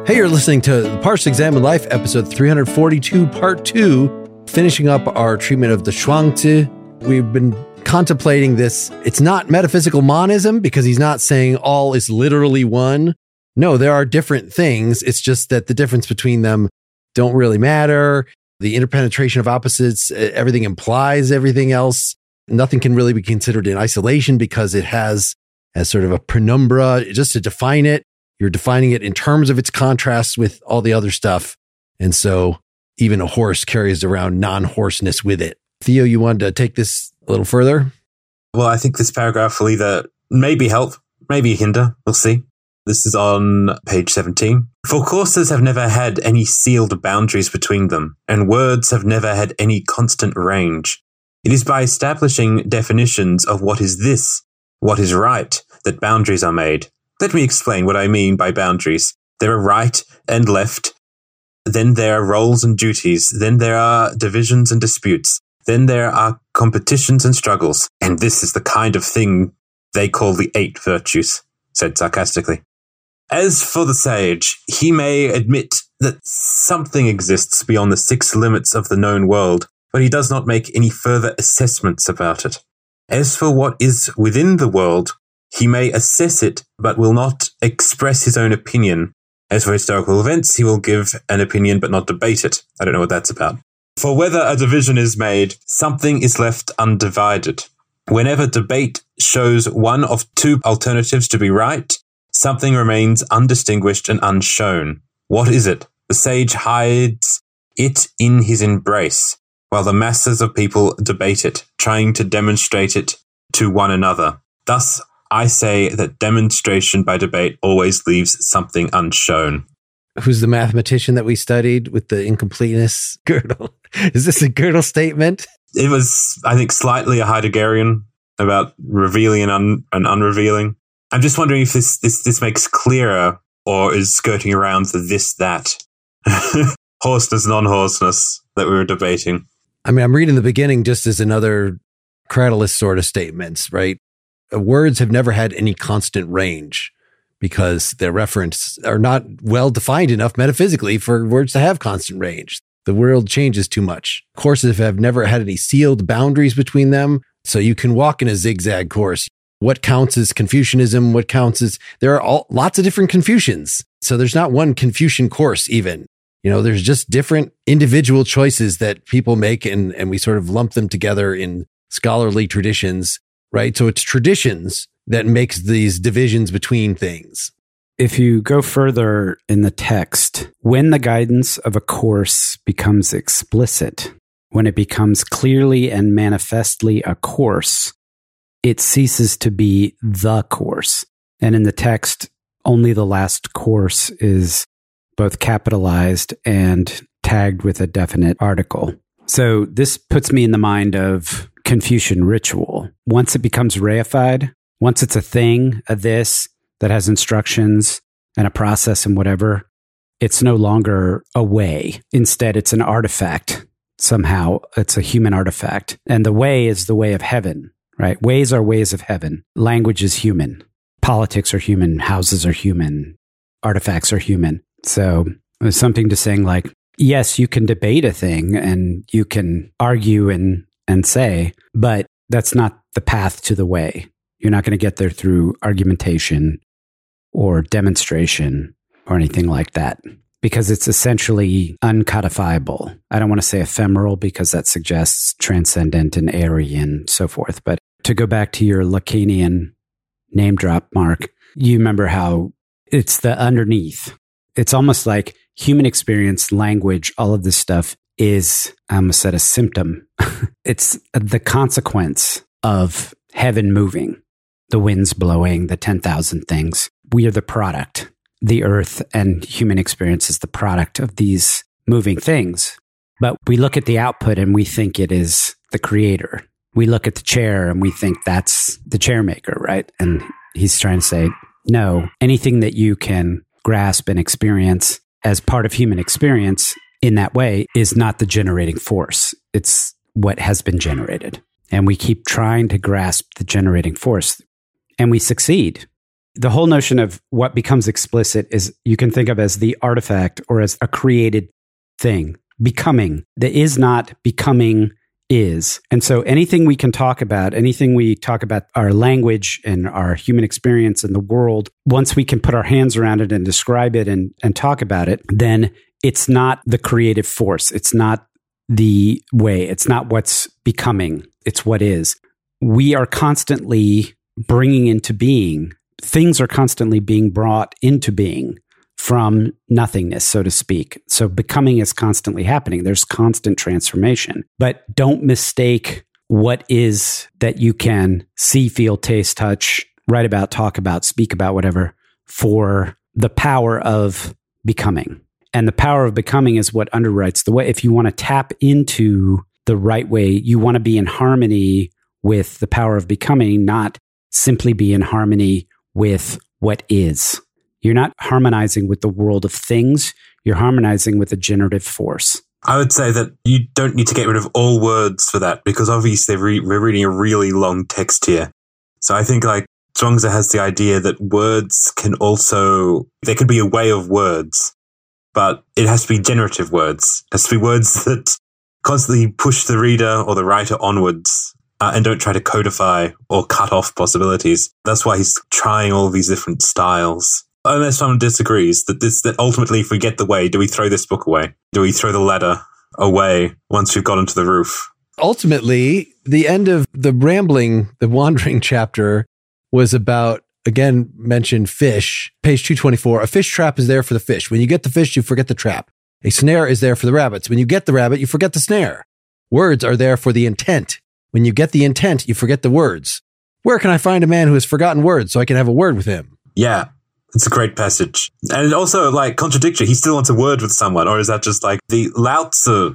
Hey, you're listening to Parse Examined Life, episode 342, part 2, finishing up our treatment of the Shuangzi. We've been contemplating this. It's not metaphysical monism because he's not saying all is literally one. No, there are different things. It's just that the difference between them don't really matter. The interpenetration of opposites, everything implies everything else. Nothing can really be considered in isolation because it has as sort of a penumbra. Just to define it, you're defining it in terms of its contrast with all the other stuff. And so even a horse carries around non-horseness with it. Theo, you wanted to take this a little further? Well, I think this paragraph will either maybe help, maybe hinder. We'll see. This is on page 17. For courses have never had any sealed boundaries between them, and words have never had any constant range. It is by establishing definitions of what is this, what is right, that boundaries are made. Let me explain what I mean by boundaries. There are right and left. Then there are roles and duties. Then there are divisions and disputes. Then there are competitions and struggles. And this is the kind of thing they call the 8 virtues, said sarcastically. As for the sage, he may admit that something exists beyond the 6 limits of the known world, but he does not make any further assessments about it. As for what is within the world, he may assess it, but will not express his own opinion. As for historical events, he will give an opinion, but not debate it. I don't know what that's about. For whether a division is made, something is left undivided. Whenever debate shows one of 2 alternatives to be right, something remains undistinguished and unshown. What is it? The sage hides it in his embrace, while the masses of people debate it, trying to demonstrate it to one another. Thus, I say that demonstration by debate always leaves something unshown. Who's the mathematician that we studied with the incompleteness? Gödel. Is this a Gödel statement? It was, I think, slightly a Heideggerian about revealing and unrevealing. I'm just wondering if this makes clearer or is skirting around the this, that. Horseness, non-horseness that we were debating. I mean, I'm reading the beginning just as another Cratylus sort of statements, right? Words have never had any constant range because their referents are not well defined enough metaphysically for words to have constant range. The world changes too much. Courses have never had any sealed boundaries between them. So you can walk in a zigzag course. What counts as Confucianism? What counts as, there are lots of different Confucians. So there's not one Confucian course even. You know, there's just different individual choices that people make and we sort of lump them together in scholarly traditions, right? So it's traditions that makes these divisions between things. If you go further in the text, when the guidance of a course becomes explicit, when it becomes clearly and manifestly a course, it ceases to be the course. And in the text, only the last course is both capitalized and tagged with a definite article. So this puts me in the mind of Confucian ritual. Once it becomes reified, once it's a thing, a this that has instructions and a process and whatever, it's no longer a way. Instead, it's an artifact. Somehow, it's a human artifact. And the way is the way of heaven, right? Ways are ways of heaven. Language is human. Politics are human. Houses are human. Artifacts are human. So there's something to saying like, yes, you can debate a thing and you can argue and say, but that's not the path to the way. You're not going to get there through argumentation or demonstration or anything like that because it's essentially uncodifiable. I don't want to say ephemeral because that suggests transcendent and airy and so forth. But to go back to your Lacanian name drop, Mark, you remember how it's the underneath. It's almost like human experience, language, all of this stuff is, I almost said, a symptom. It's the consequence of heaven moving, the winds blowing, the 10,000 things. We are the product. The earth and human experience is the product of these moving things. But we look at the output and we think it is the creator. We look at the chair and we think that's the chair maker, right? And he's trying to say, no, anything that you can grasp and experience as part of human experience in that way is not the generating force. It's what has been generated. And we keep trying to grasp the generating force and we succeed. the whole notion of what becomes explicit is you can think of as the artifact or as a created thing, becoming. The is not becoming is. And so anything we can talk about, anything we talk about our language and our human experience in the world, once we can put our hands around it and describe it and talk about it, then it's not the creative force. It's not the way. It's not what's becoming. It's what is. We are constantly bringing into being. Things are constantly being brought into being from nothingness, so to speak. So becoming is constantly happening. There's constant transformation. But don't mistake what is that you can see, feel, taste, touch, write about, talk about, speak about, whatever, for the power of becoming. And the power of becoming is what underwrites the way. If you want to tap into the right way, you want to be in harmony with the power of becoming, not simply be in harmony with what is. You're not harmonizing with the world of things. You're harmonizing with a generative force. I would say that you don't need to get rid of all words for that, because obviously we're reading a really long text here. So I think like Zhuangzi has the idea that words can also, there can be a way of words, but it has to be generative words. It has to be words that constantly push the reader or the writer onwards and don't try to codify or cut off possibilities. That's why he's trying all these different styles. Unless someone disagrees, that ultimately, if we get the way, do we throw this book away? Do we throw the ladder away once we've got onto the roof? Ultimately, the end of the wandering chapter was about, again, mentioned fish. Page 224, a fish trap is there for the fish. When you get the fish, you forget the trap. A snare is there for the rabbits. When you get the rabbit, you forget the snare. Words are there for the intent. When you get the intent, you forget the words. Where can I find a man who has forgotten words so I can have a word with him? Yeah. It's a great passage. And also, like, contradictory. He still wants a word with someone. Or is that just like the Lao Tzu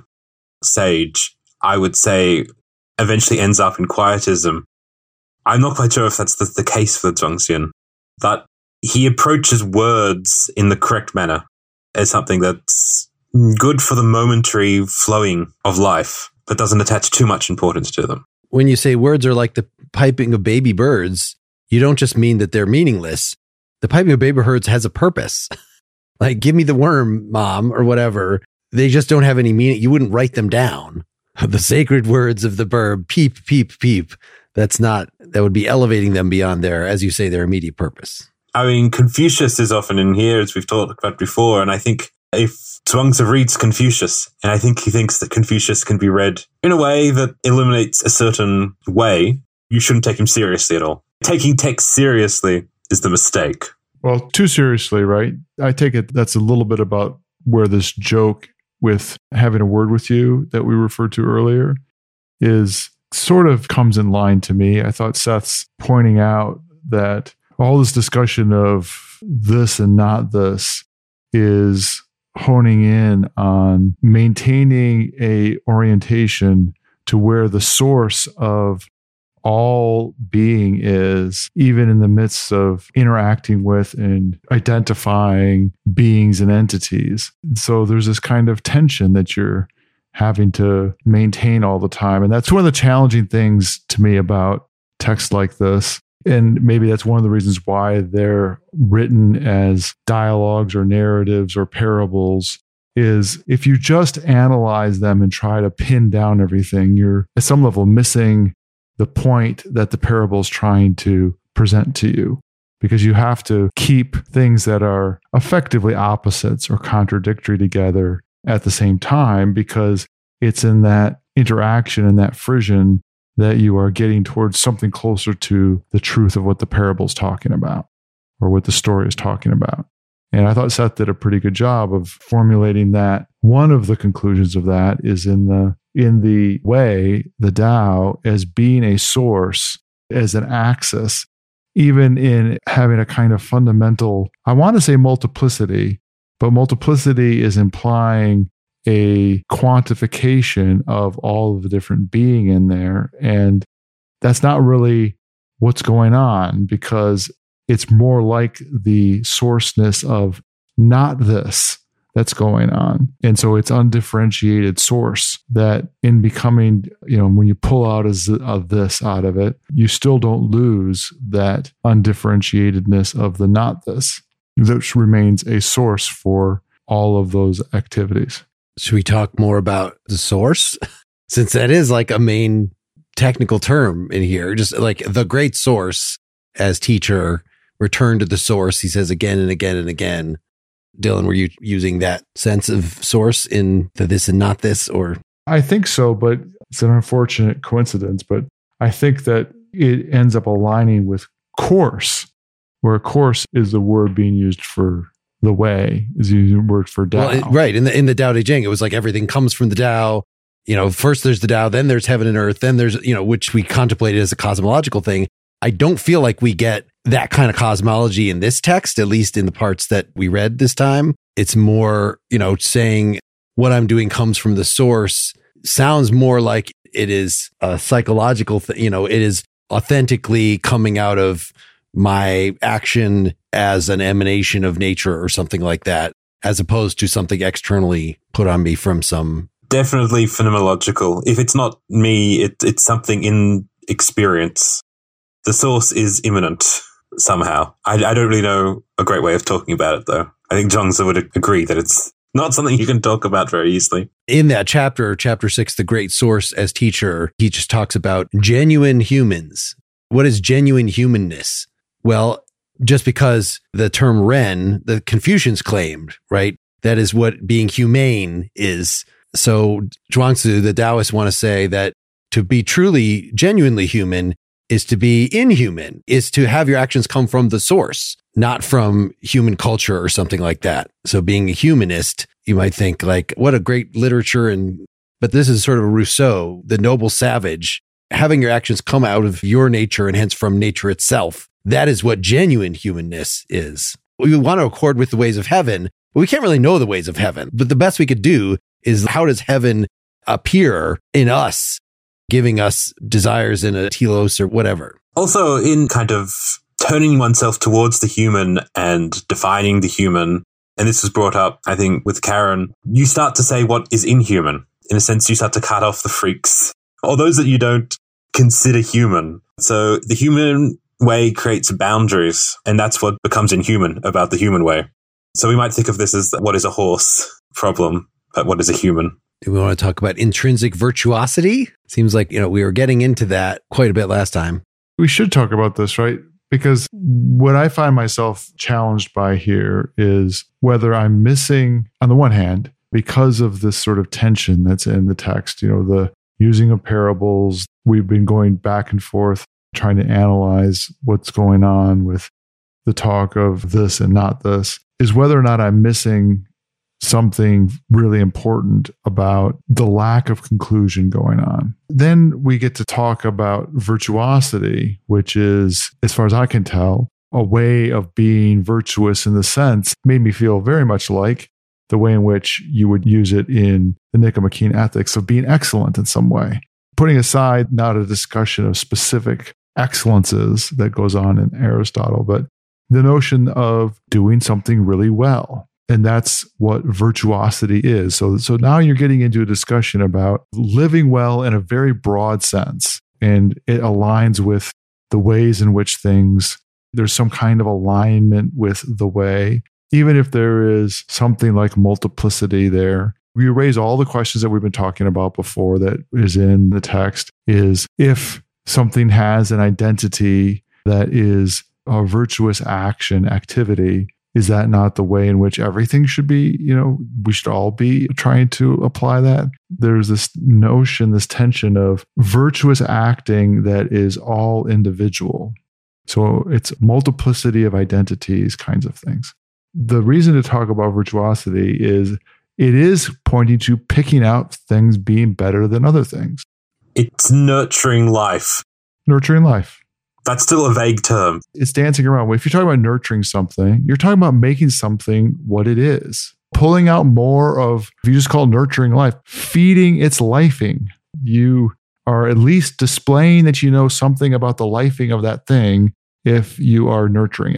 sage, I would say, eventually ends up in quietism. I'm not quite sure if that's the case for Zhuangzi, but he approaches words in the correct manner as something that's good for the momentary flowing of life, but doesn't attach too much importance to them. When you say words are like the piping of baby birds, you don't just mean that they're meaningless. The piping of baby birds has a purpose. Like, give me the worm, mom, or whatever. They just don't have any meaning. You wouldn't write them down. The sacred words of the bird, peep, peep, peep. That would be elevating them beyond their, as you say, their immediate purpose. I mean, Confucius is often in here, as we've talked about before. And I think if Zhuangzi reads Confucius, and I think he thinks that Confucius can be read in a way that illuminates a certain way, you shouldn't take him seriously at all. Taking text seriously is the mistake. Well, too seriously, right? I take it that's a little bit about where this joke with having a word with you that we referred to earlier is sort of comes in line to me. I thought Seth's pointing out that all this discussion of this and not this is honing in on maintaining a orientation to where the source of all being is, even in the midst of interacting with and identifying beings and entities. So there's this kind of tension that you're having to maintain all the time. And that's one of the challenging things to me about texts like this. And maybe that's one of the reasons why they're written as dialogues or narratives or parables, is if you just analyze them and try to pin down everything, you're at some level missing the point that the parable is trying to present to you, because you have to keep things that are effectively opposites or contradictory together at the same time, because it's in that interaction and that frisson that you are getting towards something closer to the truth of what the parable is talking about or what the story is talking about. And I thought Seth did a pretty good job of formulating that. One of the conclusions of that is in the way, the Tao, as being a source, as an axis, even in having a kind of fundamental, I want to say multiplicity, but multiplicity is implying a quantification of all of the different being in there. And that's not really what's going on, because it's more like the sourceness of not this, that's going on. And so it's undifferentiated source that in becoming, when you pull out of this out of it, you still don't lose that undifferentiatedness of the not this, which remains a source for all of those activities. Should we talk more about the source? Since that is like a main technical term in here, just like the great source as teacher, return to the source, he says again and again and again. Dylan, were you using that sense of source in the this and not this, or? I think so, but it's an unfortunate coincidence. But I think that it ends up aligning with course, where course is the word being used for the way, is the word for Tao. Well, right. In the Tao Te Ching, it was like everything comes from the Tao. First there's the Tao, then there's heaven and earth, then there's, which we contemplated as a cosmological thing. I don't feel like we get that kind of cosmology in this text, at least in the parts that we read this time. It's more, saying what I'm doing comes from the source sounds more like it is a psychological thing. It is authentically coming out of my action as an emanation of nature or something like that, as opposed to something externally put on me from some. Definitely phenomenological. If it's not me, it's something in experience. The source is immanent somehow. I don't really know a great way of talking about it, though. I think Zhuangzi would agree that it's not something you can talk about very easily. In that chapter 6, The Great Source as Teacher, he just talks about genuine humans. What is genuine humanness? Well, just because the term Ren, the Confucians claimed, right? That is what being humane is. So Zhuangzi, the Taoists, want to say that to be truly, genuinely human is to be inhuman, is to have your actions come from the source, not from human culture or something like that. So being a humanist, you might think like, what a great literature. But this is sort of Rousseau, the noble savage, having your actions come out of your nature and hence from nature itself. That is what genuine humanness is. We want to accord with the ways of heaven, but we can't really know the ways of heaven. But the best we could do is how does heaven appear in us, giving us desires in a telos or whatever. Also, in kind of turning oneself towards the human and defining the human, and this was brought up, I think, with Karen, you start to say what is inhuman. In a sense, you start to cut off the freaks, or those that you don't consider human. So the human way creates boundaries, and that's what becomes inhuman about the human way. So we might think of this as what is a horse problem, but what is a human? Do we want to talk about intrinsic virtuosity? Seems like, we were getting into that quite a bit last time. We should talk about this, right? Because what I find myself challenged by here is whether I'm missing, on the one hand, because of this sort of tension that's in the text, the using of parables, we've been going back and forth, trying to analyze what's going on with the talk of this and not this, is whether or not I'm missing something really important about the lack of conclusion going on. Then we get to talk about virtuosity, which is, as far as I can tell, a way of being virtuous in the sense, made me feel very much like the way in which you would use it in the Nicomachean Ethics of being excellent in some way. Putting aside not a discussion of specific excellences that goes on in Aristotle, but the notion of doing something really well. And that's what virtuosity is. So now you're getting into a discussion about living well in a very broad sense. And it aligns with the ways in which there's some kind of alignment with the way. Even if there is something like multiplicity there, we raise all the questions that we've been talking about before that is in the text, is if something has an identity that is a virtuous activity, is that not the way in which everything should be? We should all be trying to apply that. There's this notion, this tension of virtuous acting that is all individual. So it's multiplicity of identities kinds of things. The reason to talk about virtuosity is it is pointing to picking out things being better than other things. It's nurturing life. Nurturing life. That's still a vague term. It's dancing around. If you're talking about nurturing something, you're talking about making something what it is. Pulling out more of, if you just call nurturing life, feeding its lifing. You are at least displaying that you know something about the lifing of that thing if you are nurturing it.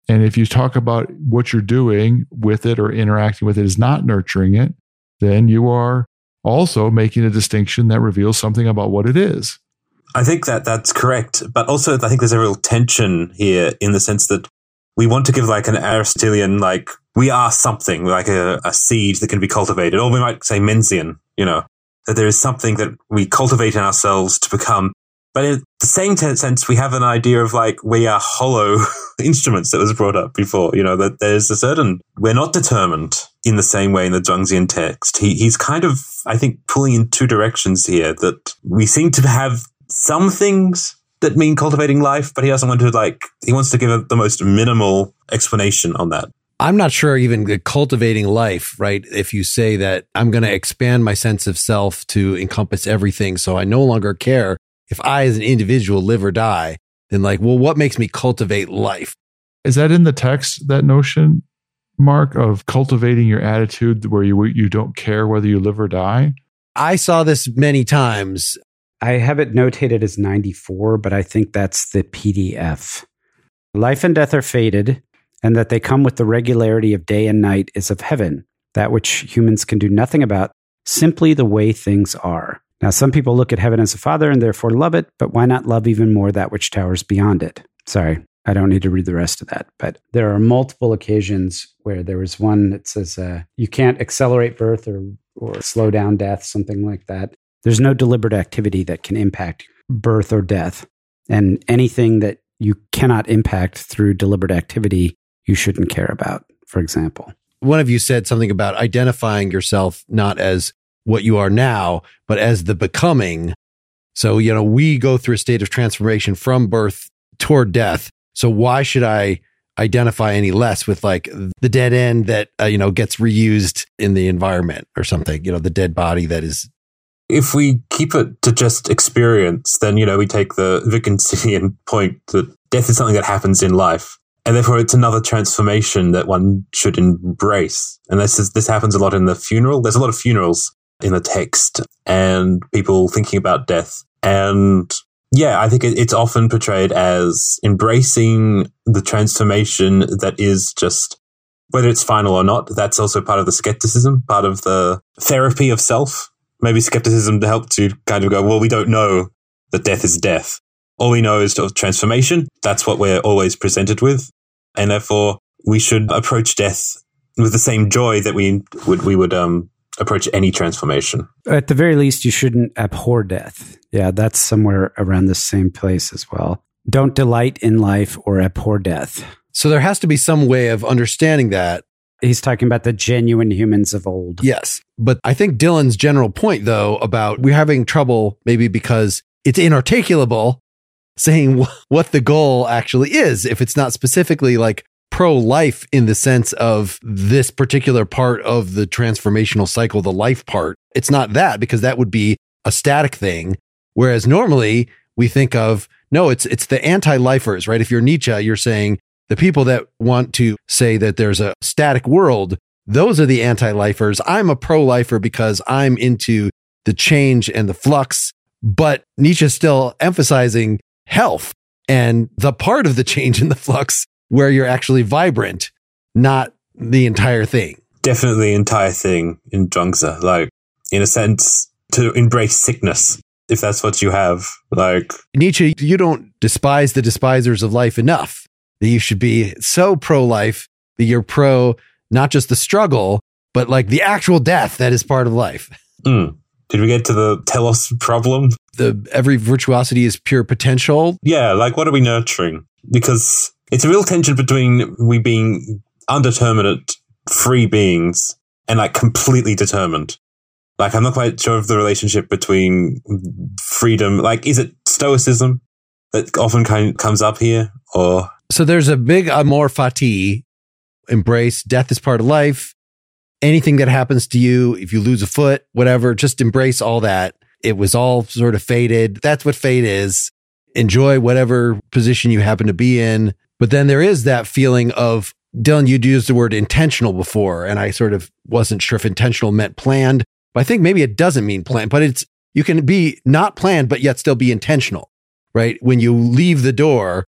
And if you talk about what you're doing with it or interacting with it is not nurturing it, then you are also making a distinction that reveals something about what it is. I think that that's correct. But also, I think there's a real tension here in the sense that we want to give like an Aristotelian, like, we are something, like a seed that can be cultivated. Or we might say Menzian, that there is something that we cultivate in ourselves to become. But in the same sense, we have an idea of like, we are hollow instruments that was brought up before, that there's a certain, we're not determined in the same way in the Zhuangzian text. He's kind of, I think, pulling in two directions here, that we seem to have some things that mean cultivating life, but he doesn't want to he wants to give the most minimal explanation on that. I'm not sure even cultivating life, right? If you say that I'm going to expand my sense of self to encompass everything, so I no longer care if I as an individual live or die, then what makes me cultivate life? Is that in the text, that notion, Mark, of cultivating your attitude where you don't care whether you live or die? I saw this many times. I have it notated as 94, but I think that's the PDF. Life and death are fated, and that they come with the regularity of day and night is of heaven, that which humans can do nothing about, simply the way things are. Now, some people look at heaven as a father and therefore love it, but why not love even more that which towers beyond it? Sorry, I don't need to read the rest of that. But there are multiple occasions where there was one that says you can't accelerate birth or slow down death, something like that. There's no deliberate activity that can impact birth or death. And anything that you cannot impact through deliberate activity, you shouldn't care about, for example. One of you said something about identifying yourself not as what you are now, but as the becoming. So, we go through a state of transformation from birth toward death. So why should I identify any less with the dead end that, gets reused in the environment or something, the dead body that is. If we keep it to just experience, then, we take the Wittgensteinian point that death is something that happens in life. And therefore, it's another transformation that one should embrace. And this happens a lot in the funeral. There's a lot of funerals in the text and people thinking about death. And yeah, I think it's often portrayed as embracing the transformation that is just, whether it's final or not, that's also part of the skepticism, part of the therapy of self. Maybe skepticism to help to kind of go, well, we don't know that death is death. All we know is transformation. That's what we're always presented with. And therefore, we should approach death with the same joy that we would approach any transformation. At the very least, you shouldn't abhor death. Yeah, that's somewhere around the same place as well. Don't delight in life or abhor death. So there has to be some way of understanding that. He's talking about the genuine humans of old. Yes. But I think Dylan's general point, though, about we're having trouble maybe because it's inarticulable saying what the goal actually is, if it's not specifically pro-life in the sense of this particular part of the transformational cycle, the life part. It's not that, because that would be a static thing. Whereas normally we think of, no, it's the anti-lifers, right? If you're Nietzsche, you're saying the people that want to say that there's a static world, those are the anti-lifers. I'm a pro-lifer because I'm into the change and the flux, but Nietzsche's still emphasizing health and the part of the change and the flux where you're actually vibrant, not the entire thing. Definitely the entire thing in Zhuangzi, in a sense, to embrace sickness, if that's what you have. Nietzsche, you don't despise the despisers of life enough. That you should be so pro-life that you're pro not just the struggle, but the actual death that is part of life. Did we get to the telos problem? Every virtuosity is pure potential. Yeah, what are we nurturing? Because it's a real tension between we being undeterminate, free beings and completely determined. I'm not quite sure of the relationship between freedom. Is it stoicism that often comes up here? Or so there's a big amor fati, embrace death is part of life. Anything that happens to you, if you lose a foot, whatever, just embrace all that. It was all sort of fated. That's what fate is. Enjoy whatever position you happen to be in. But then there is that feeling of, Dylan, you'd used the word intentional before, and I sort of wasn't sure if intentional meant planned, but I think maybe it doesn't mean planned, but you can be not planned, but yet still be intentional, right? When you leave the door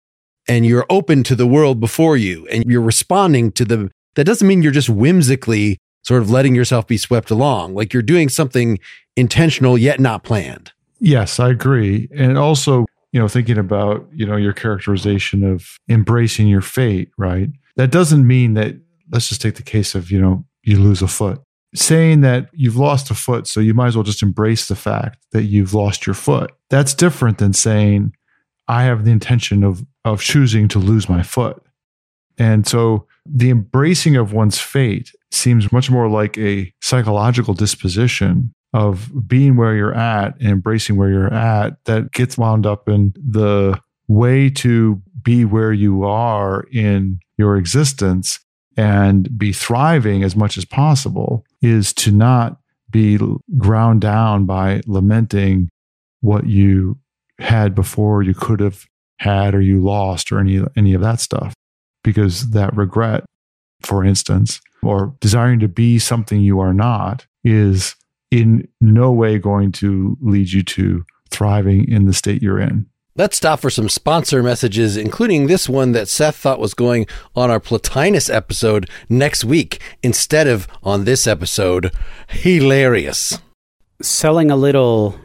and you're open to the world before you and you're responding to that doesn't mean you're just whimsically sort of letting yourself be swept along. Like you're doing something intentional yet not planned. Yes, I agree. And also, thinking about, your characterization of embracing your fate, right? That doesn't mean that, let's just take the case of, you lose a foot. Saying that you've lost a foot, so you might as well just embrace the fact that you've lost your foot. That's different than saying, I have the intention of choosing to lose my foot. And so the embracing of one's fate seems much more like a psychological disposition of being where you're at and embracing where you're at that gets wound up in the way to be where you are in your existence and be thriving as much as possible is to not be ground down by lamenting what you had before you could have had or you lost or any of that stuff. Because that regret, for instance, or desiring to be something you are not is in no way going to lead you to thriving in the state you're in. Let's stop for some sponsor messages, including this one that Seth thought was going on our Plotinus episode next week instead of on this episode. Hilarious. Selling a little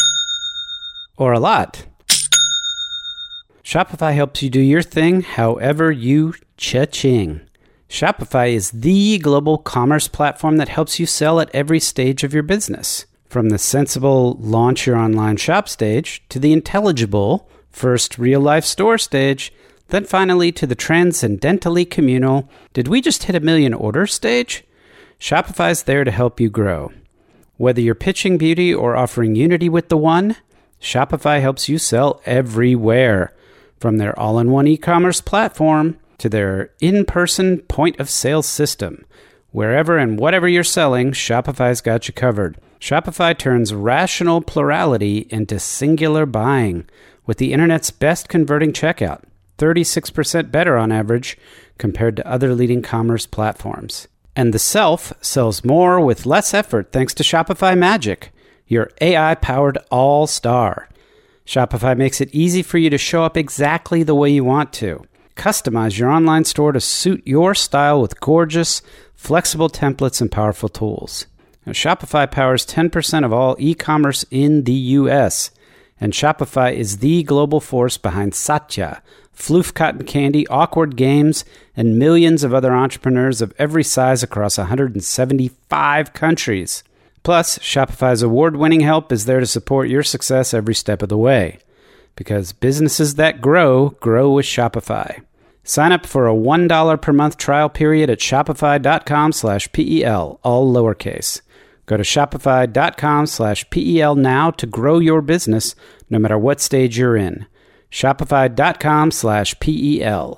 or a lot. Shopify helps you do your thing however you cha-ching. Shopify is the global commerce platform that helps you sell at every stage of your business. From the sensible launch your online shop stage to the intelligible first real-life store stage, then finally to the transcendentally communal did we just hit 1 million orders stage? Shopify's there to help you grow. Whether you're pitching beauty or offering unity with the one, Shopify helps you sell everywhere. From their all-in-one e-commerce platform to their in-person point-of-sale system. Wherever and whatever you're selling, Shopify's got you covered. Shopify turns rational plurality into singular buying with the internet's best converting checkout, 36% better on average compared to other leading commerce platforms. And the self sells more with less effort thanks to Shopify Magic, your AI-powered all-star. Shopify makes it easy for you to show up exactly the way you want to. Customize your online store to suit your style with gorgeous, flexible templates and powerful tools. Now, Shopify powers 10% of all e-commerce in the U.S., and Shopify is the global force behind Satya, Floof Cotton Candy, Awkward Games, and millions of other entrepreneurs of every size across 175 countries. Plus, Shopify's award-winning help is there to support your success every step of the way. Because businesses that grow, grow with Shopify. Sign up for a $1 per month trial period at shopify.com/PEL, all lowercase. Go to shopify.com/PEL now to grow your business no matter what stage you're in. Shopify.com/PEL.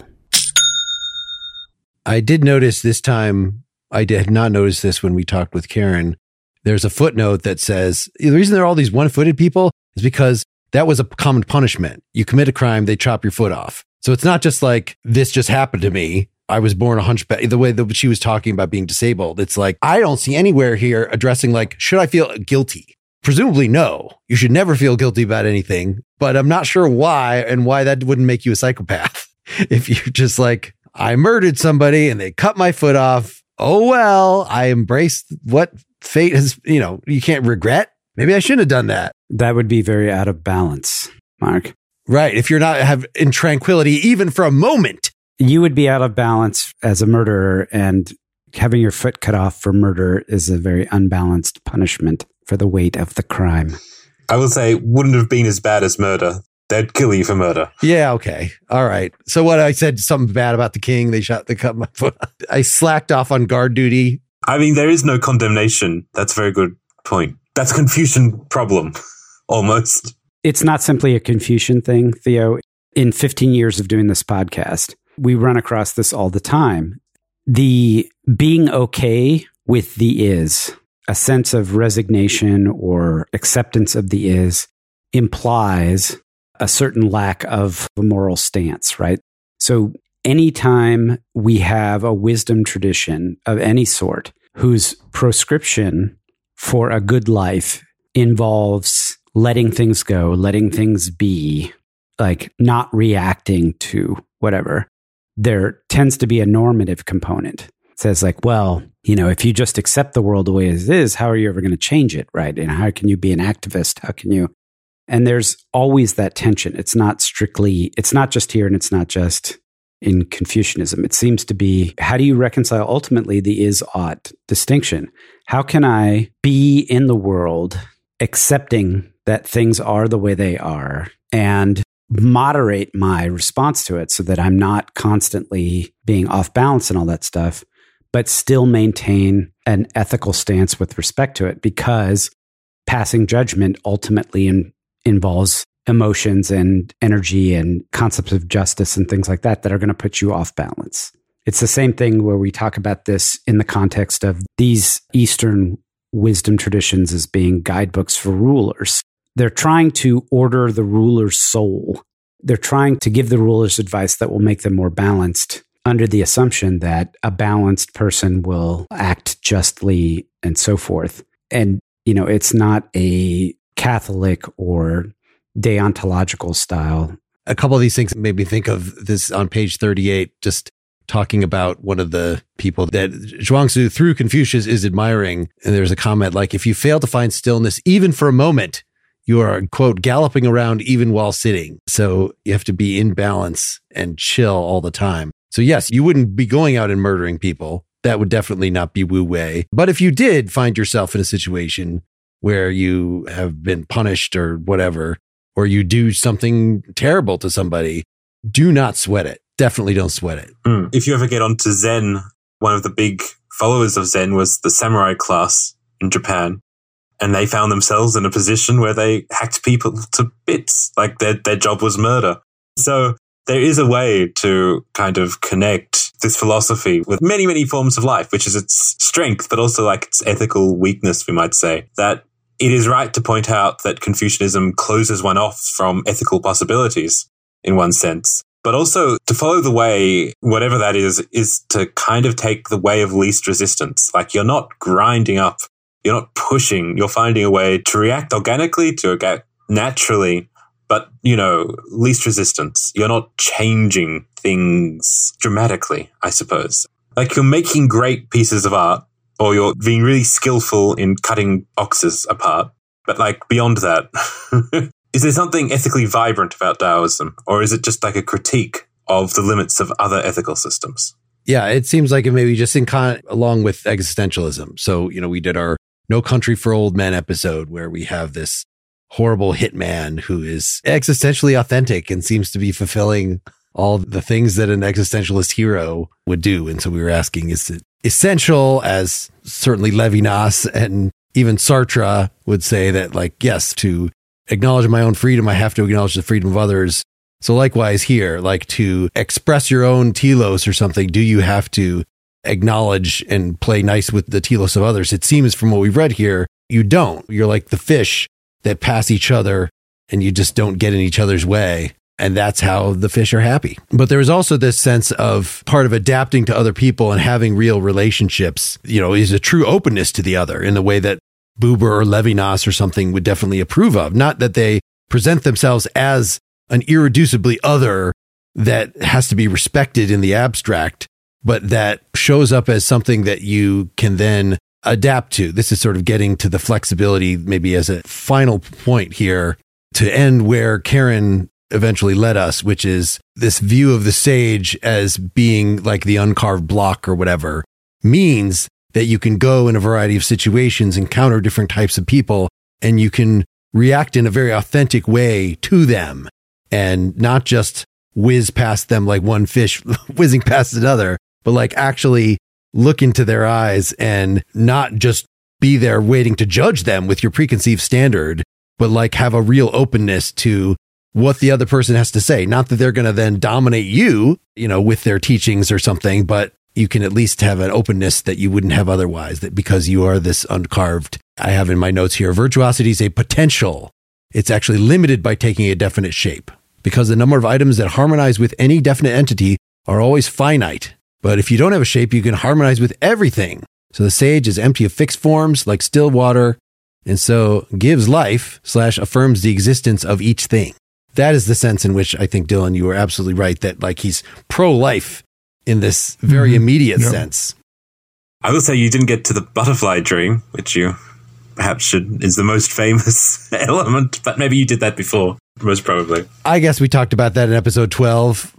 I did notice this time, I did not notice this when we talked with Karen. There's a footnote that says the reason there are all these one-footed people is because that was a common punishment. You commit a crime, they chop your foot off. So it's not just like, this just happened to me. I was born a hunchback. The way that she was talking about being disabled, it's like, I don't see anywhere here addressing like, should I feel guilty? Presumably, no. You should never feel guilty about anything, but I'm not sure why and why that wouldn't make you a psychopath. If you're just like, I murdered somebody and they cut my foot off. Oh, well, I embraced what fate has, you can't regret. Maybe I shouldn't have done that. That would be very out of balance, Mark. Right. If you're not in tranquility, even for a moment. You would be out of balance as a murderer, and having your foot cut off for murder is a very unbalanced punishment for the weight of the crime. I will say it wouldn't have been as bad as murder. They'd kill you for murder. Yeah, okay. All right. So what, I said something bad about the king. They cut my foot. I slacked off on guard duty. I mean, there is no condemnation. That's a very good point. That's a Confucian problem, almost. It's not simply a Confucian thing, Theo. In 15 years of doing this podcast, we run across this all the time. The being okay with the is, a sense of resignation or acceptance of the is, implies a certain lack of a moral stance, right? So anytime we have a wisdom tradition of any sort whose proscription for a good life involves letting things go, letting things be, like not reacting to whatever, there tends to be a normative component. It says like, well, if you just accept the world the way it is, how are you ever going to change it, right? And how can you be an activist? How can you? And there's always that tension. It's not just here and it's not just in Confucianism. It seems to be, how do you reconcile ultimately the is-ought distinction? How can I be in the world accepting that things are the way they are and moderate my response to it so that I'm not constantly being off balance and all that stuff, but still maintain an ethical stance with respect to it, because passing judgment ultimately involves emotions and energy and concepts of justice and things like that are going to put you off balance. It's the same thing where we talk about this in the context of these Eastern wisdom traditions as being guidebooks for rulers. They're trying to order the ruler's soul. They're trying to give the rulers advice that will make them more balanced, under the assumption that a balanced person will act justly and so forth. And, it's not a Catholic or deontological style. A couple of these things made me think of this on page 38, just talking about one of the people that Zhuangzi through Confucius is admiring. And there's a comment like, if you fail to find stillness, even for a moment, you are, quote, galloping around even while sitting. So you have to be in balance and chill all the time. So yes, you wouldn't be going out and murdering people. That would definitely not be Wu Wei. But if you did find yourself in a situation where you have been punished or whatever, or you do something terrible to somebody, do not sweat it. Definitely don't sweat it. If you ever get onto Zen, one of the big followers of Zen was the samurai class in Japan. And they found themselves in a position where they hacked people to bits. Like their job was murder. So there is a way to kind of connect this philosophy with many, many forms of life, which is its strength, but also like its ethical weakness, we might say. That it is right to point out that Confucianism closes one off from ethical possibilities in one sense. But also to follow the way, whatever that is to kind of take the way of least resistance. Like you're not grinding up, you're not pushing, you're finding a way to react organically, to react naturally, but, least resistance. You're not changing things dramatically, I suppose. Like you're making great pieces of art, or you're being really skillful in cutting boxes apart. But like beyond that, is there something ethically vibrant about Taoism? Or is it just like a critique of the limits of other ethical systems? Yeah, it seems like it may be just along with existentialism. So, we did our No Country for Old Men episode where we have this horrible hitman who is existentially authentic and seems to be fulfilling all the things that an existentialist hero would do. And so we were asking, is it essential, as certainly Levinas and even Sartre would say that, like, yes, to acknowledge my own freedom, I have to acknowledge the freedom of others. So likewise here, like to express your own telos or something, do you have to acknowledge and play nice with the telos of others? It seems from what we've read here, you don't. You're like the fish that pass each other and you just don't get in each other's way. And that's how the fish are happy. But there's also this sense of part of adapting to other people and having real relationships, is a true openness to the other in the way that Buber or Levinas or something would definitely approve of. Not that they present themselves as an irreducibly other that has to be respected in the abstract, but that shows up as something that you can then adapt to. This is sort of getting to the flexibility, maybe as a final point here, to end where Karen eventually led us, which is this view of the sage as being like the uncarved block or whatever, means that you can go in a variety of situations, encounter different types of people, and you can react in a very authentic way to them and not just whiz past them like one fish whizzing past another, but like actually look into their eyes and not just be there waiting to judge them with your preconceived standard, but like have a real openness to what the other person has to say. Not that they're going to then dominate you, with their teachings or something, but you can at least have an openness that you wouldn't have otherwise, that because you are this uncarved. I have in my notes here, virtuosity is a potential. It's actually limited by taking a definite shape, because the number of items that harmonize with any definite entity are always finite. But if you don't have a shape, you can harmonize with everything. So the sage is empty of fixed forms like still water, and so gives life / affirms the existence of each thing. That is the sense in which I think, Dylan, you were absolutely right that like he's pro-life in this very immediate sense. I will say you didn't get to the butterfly dream, which you perhaps is the most famous element, but maybe you did that before, most probably. I guess we talked about that in episode 12,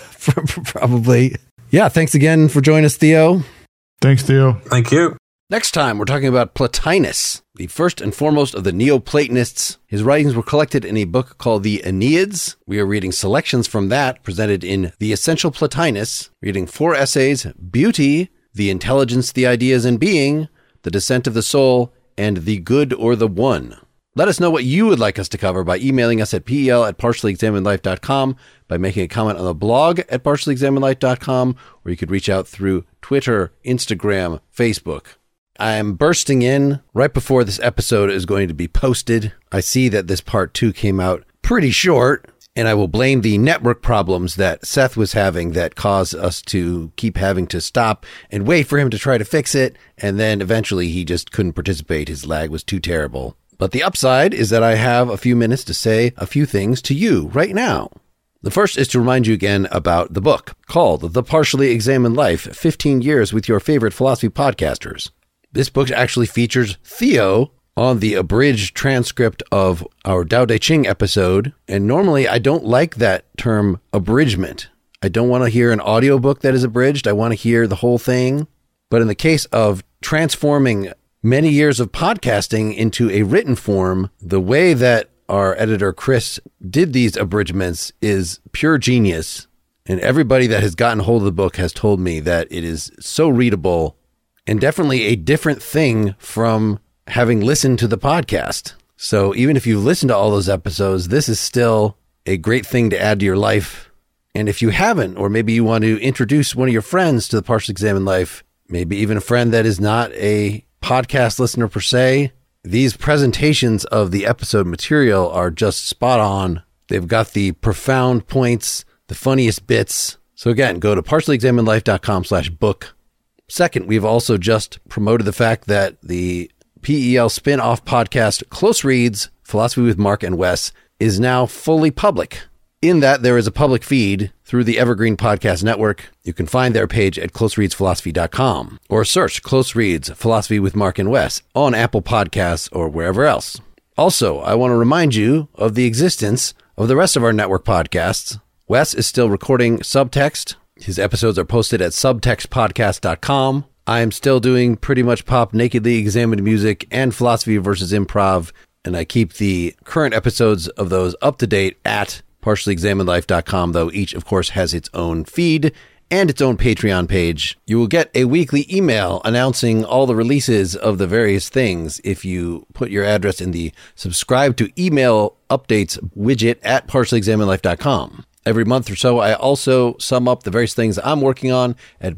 probably. Yeah, thanks again for joining us, Theo. Thanks, Theo. Thank you. Next time, we're talking about Plotinus, the first and foremost of the Neoplatonists. His writings were collected in a book called the Aeneads. We are reading selections from that, presented in The Essential Plotinus, reading 4 essays, Beauty, The Intelligence, the Ideas, and Being, The Descent of the Soul, and The Good or the One. Let us know what you would like us to cover by emailing us at pel@partiallyexaminedlife.com, by making a comment on the blog at partiallyexaminedlife.com, or you could reach out through Twitter, Instagram, Facebook. I'm bursting in right before this episode is going to be posted. I see that this part 2 came out pretty short, and I will blame the network problems that Seth was having that caused us to keep having to stop and wait for him to try to fix it, and then eventually he just couldn't participate. His lag was too terrible. But the upside is that I have a few minutes to say a few things to you right now. The first is to remind you again about the book called The Partially Examined Life, 15 Years with Your Favorite Philosophy Podcasters. This book actually features Theo on the abridged transcript of our Tao Te Ching episode. And normally I don't like that term abridgment. I don't want to hear an audiobook that is abridged. I want to hear the whole thing. But in the case of transforming many years of podcasting into a written form, the way that our editor Chris did these abridgments is pure genius. And everybody that has gotten hold of the book has told me that it is so readable and definitely a different thing from having listened to the podcast. So even if you've listened to all those episodes, this is still a great thing to add to your life. And if you haven't, or maybe you want to introduce one of your friends to the Partially Examined Life, maybe even a friend that is not a podcast listener per se, these presentations of the episode material are just spot on. They've got the profound points, the funniest bits. So again, go to partiallyexaminedlife.com/book. Second, we've also just promoted the fact that the PEL spin-off podcast Close Reads, Philosophy with Mark and Wes, is now fully public. In that, there is a public feed through the Evergreen Podcast Network. You can find their page at closereadsphilosophy.com or search Close Reads, Philosophy with Mark and Wes on Apple Podcasts or wherever else. Also, I want to remind you of the existence of the rest of our network podcasts. Wes is still recording Subtext. His episodes are posted at subtextpodcast.com. I am still doing Pretty Much Pop, Nakedly Examined Music, and Philosophy versus Improv, and I keep the current episodes of those up to date at partiallyexaminedlife.com, though each, of course, has its own feed and its own Patreon page. You will get a weekly email announcing all the releases of the various things if you put your address in the subscribe to email updates widget at partiallyexaminedlife.com. Every month or so, I also sum up the various things I'm working on at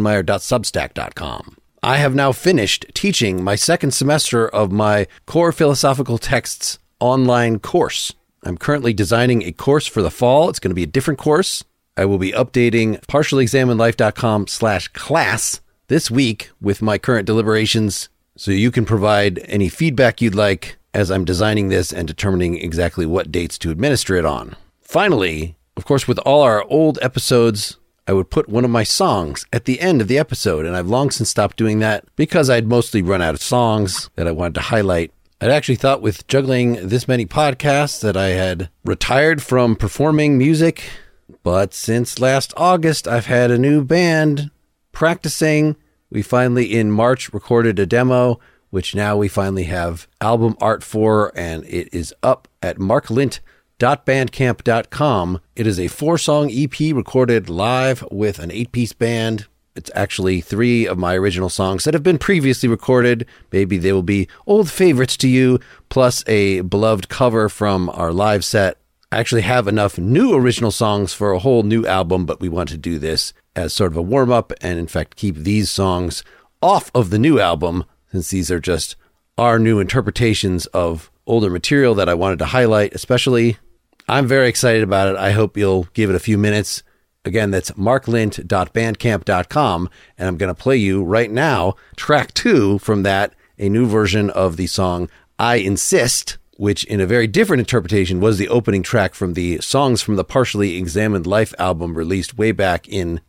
marklinsenmeyer.substack.com. I have now finished teaching my second semester of my Core Philosophical Texts online course. I'm currently designing a course for the fall. It's going to be a different course. I will be updating partiallyexaminedlife.com/class this week with my current deliberations, so you can provide any feedback you'd like as I'm designing this and determining exactly what dates to administer it on. Finally, of course, with all our old episodes, I would put one of my songs at the end of the episode, and I've long since stopped doing that because I'd mostly run out of songs that I wanted to highlight. I'd actually thought with juggling this many podcasts that I had retired from performing music, but since last August, I've had a new band practicing. We finally, in March, recorded a demo, which now we finally have album art for, and it is up at marklint.bandcamp.com. It is a 4-song EP recorded live with an 8-piece band. It's actually 3 of my original songs that have been previously recorded. Maybe they will be old favorites to you, plus a beloved cover from our live set. I actually have enough new original songs for a whole new album, but we want to do this as sort of a warm-up and, in fact, keep these songs off of the new album, since these are just our new interpretations of older material that I wanted to highlight especially. I'm very excited about it. I hope you'll give it a few minutes. Again, that's marklint.bandcamp.com, and I'm going to play you right now track 2 from that, a new version of the song I Insist, which in a very different interpretation was the opening track from the Songs from the Partially Examined Life album released way back in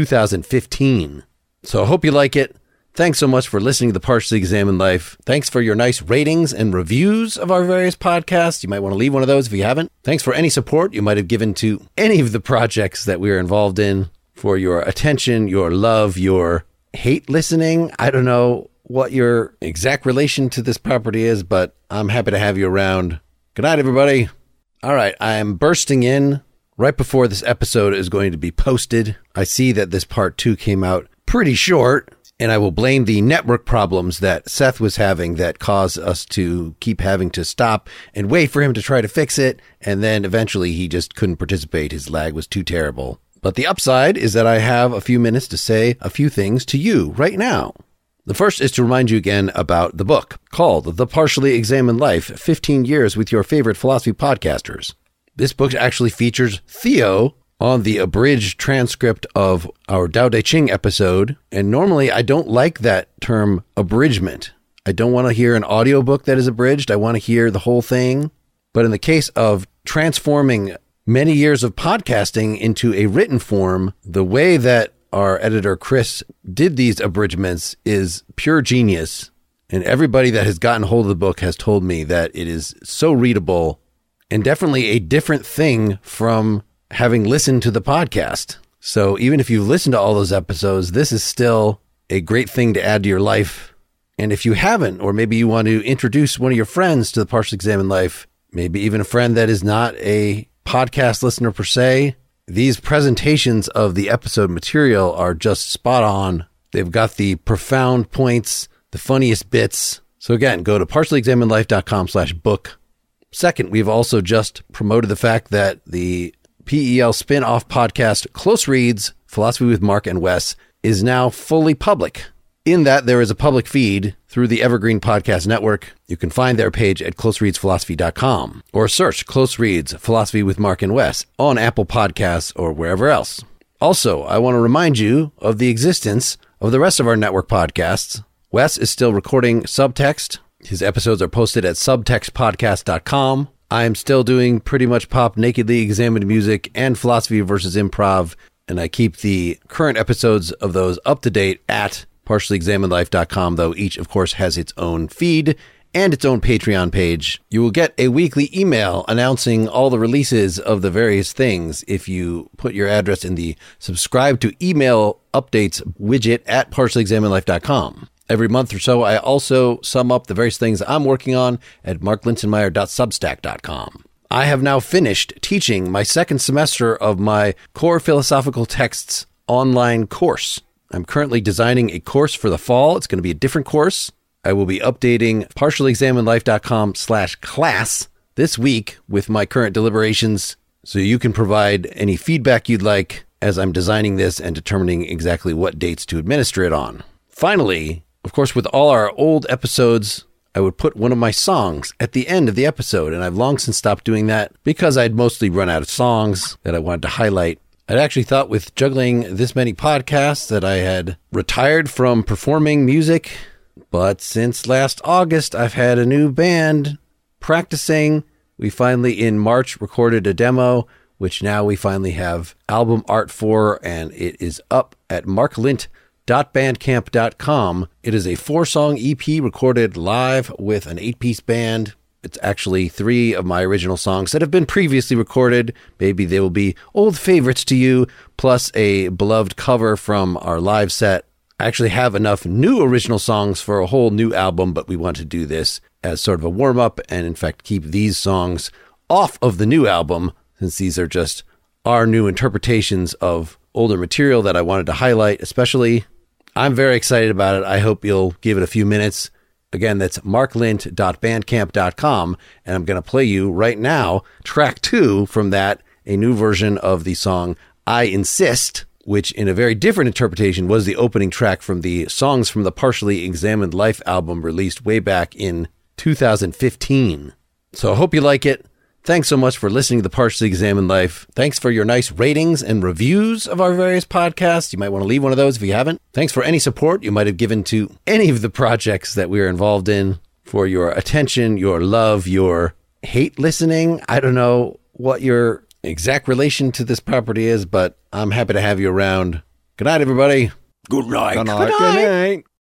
2015. So I hope you like it. Thanks so much for listening to The Partially Examined Life. Thanks for your nice ratings and reviews of our various podcasts. You might want to leave one of those if you haven't. Thanks for any support you might have given to any of the projects that we are involved in, for your attention, your love, your hate listening. I don't know what your exact relation to this property is, but I'm happy to have you around. Good night, everybody. All right, I'm bursting in right before this episode is going to be posted. I see that this part 2 came out pretty short, and I will blame the network problems that Seth was having that caused us to keep having to stop and wait for him to try to fix it, and then eventually he just couldn't participate. His lag was too terrible. But the upside is that I have a few minutes to say a few things to you right now. The first is to remind you again about the book called The Partially Examined Life, 15 Years with Your Favorite Philosophy Podcasters. This book actually features Theo on the abridged transcript of our Tao Te Ching episode. And normally I don't like that term abridgment. I don't want to hear an audiobook that is abridged. I want to hear the whole thing. But in the case of transforming many years of podcasting into a written form, the way that our editor Chris did these abridgments is pure genius. And everybody that has gotten hold of the book has told me that it is so readable and definitely a different thing from having listened to the podcast. So even if you've listened to all those episodes, this is still a great thing to add to your life. And if you haven't, or maybe you want to introduce one of your friends to The Partially Examined Life, maybe even a friend that is not a podcast listener per se, these presentations of the episode material are just spot on. They've got the profound points, the funniest bits. So again, go to partiallyexaminedlife.com/book. Second, we've also just promoted the fact that the PEL spin-off podcast Close Reads, Philosophy with Mark and Wes, is now fully public. In that, there is a public feed through the Evergreen Podcast Network. You can find their page at closereadsphilosophy.com or search Close Reads, Philosophy with Mark and Wes on Apple Podcasts or wherever else. Also, I want to remind you of the existence of the rest of our network podcasts. Wes is still recording Subtext. His episodes are posted at subtextpodcast.com. I am still doing Pretty Much Pop, Nakedly Examined Music, and Philosophy versus Improv, and I keep the current episodes of those up to date at partiallyexaminedlife.com, though each, of course, has its own feed and its own Patreon page. You will get a weekly email announcing all the releases of the various things if you put your address in the subscribe to email updates widget at partiallyexaminedlife.com. Every month or so, I also sum up the various things I'm working on at marklinsenmeyer.substack.com. I have now finished teaching my second semester of my Core Philosophical Texts online course. I'm currently designing a course for the fall. It's going to be a different course. I will be updating partiallyexaminedlife.com/class this week with my current deliberations, so you can provide any feedback you'd like as I'm designing this and determining exactly what dates to administer it on. Finally, of course, with all our old episodes, I would put one of my songs at the end of the episode, and I've long since stopped doing that because I'd mostly run out of songs that I wanted to highlight. I'd actually thought with juggling this many podcasts that I had retired from performing music, but since last August, I've had a new band practicing. We finally, in March, recorded a demo, which now we finally have album art for, and it is up at marklint.bandcamp.com. It is a 4-song EP recorded live with an 8-piece band. It's actually 3 of my original songs that have been previously recorded. Maybe they will be old favorites to you, plus a beloved cover from our live set. I actually have enough new original songs for a whole new album, but we want to do this as sort of a warm-up and, in fact, keep these songs off of the new album, since these are just our new interpretations of older material that I wanted to highlight especially. I'm very excited about it. I hope you'll give it a few minutes. Again, that's marklint.bandcamp.com, and I'm going to play you right now track 2 from that, a new version of the song I Insist, which in a very different interpretation was the opening track from the Songs from the Partially Examined Life album released way back in 2015. So I hope you like it. Thanks so much for listening to The Partially Examined Life. Thanks for your nice ratings and reviews of our various podcasts. You might want to leave one of those if you haven't. Thanks for any support you might have given to any of the projects that we are involved in, for your attention, your love, your hate listening. I don't know what your exact relation to this property is, but I'm happy to have you around. Good night, everybody. Good night. Good night. Good night.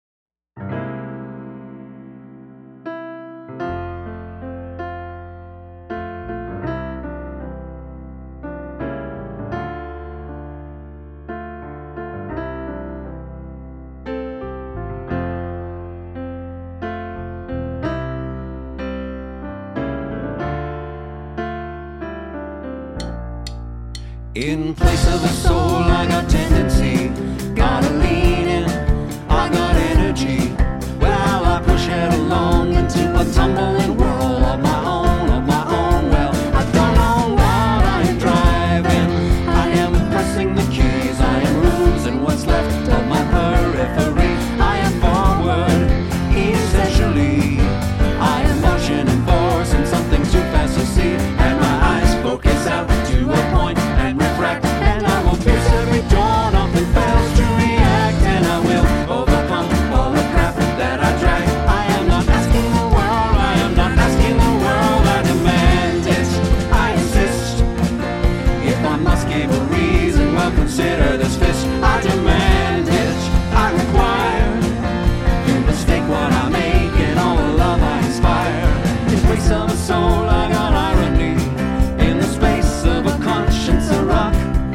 In place of a soul, I got tendency. Gotta lean in, I got energy. Well, I push it along into a tumbling whirl of my own. Well, I don't know what I am driving. I am pressing the keys, I am losing what's left of my periphery. I am forward, essentially. I am motion and force, and something too fast to see. And my eyes focus out to a point and refract, and I will pierce every door, nothing fails to react, and I will overcome all the crap that I drag. I am not asking the world, I am not asking the world, I demand it, I insist. If I must give a reason, well, consider this fist. I demand it, I require. You mistake what I make and all the love I inspire. In place of a soul, I got irony. In the space of a conscience, a rock.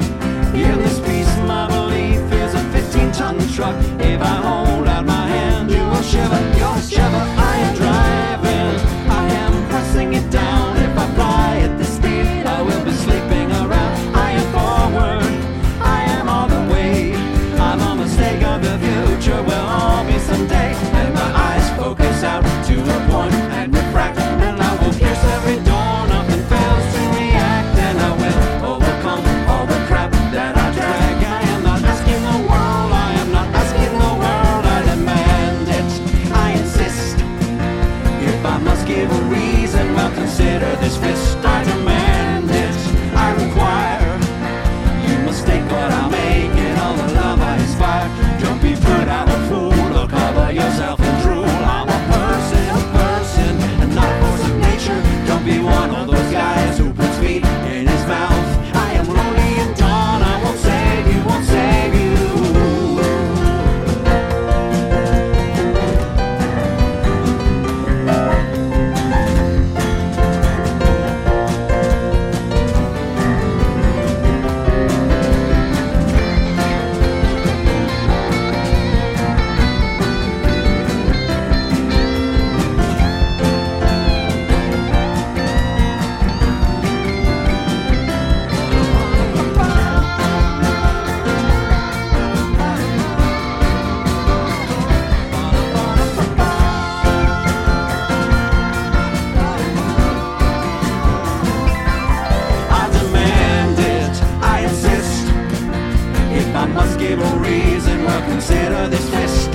In this piece, my belief is a 15-ton truck. If I hold out my hand, you will shiver. You'll shiver. I am driving. I am pressing it down. If I fly at this speed, I will be sleeping around. I am forward. I am all the way. I'm a mistake of the future. Will all be someday. And my eyes focus out to a point and refract. And I will pierce every door. Nothing fails to react. And I will overcome all the crap that I drag. I am not asking the world. I am not asking the world. I demand it. I insist. If I must give a reason, well, consider this fist. I demand it. I require. You mistake what I make and all the love I inspire. Don't be put out a fool or cover yourself in drool. I'm a person, and not a force of nature. Don't be one of those guys who puts feet in his mouth. I am lonely and dawn. I won't save you, won't save you. I demand it, I insist. If I must give a reason, well, consider this fist.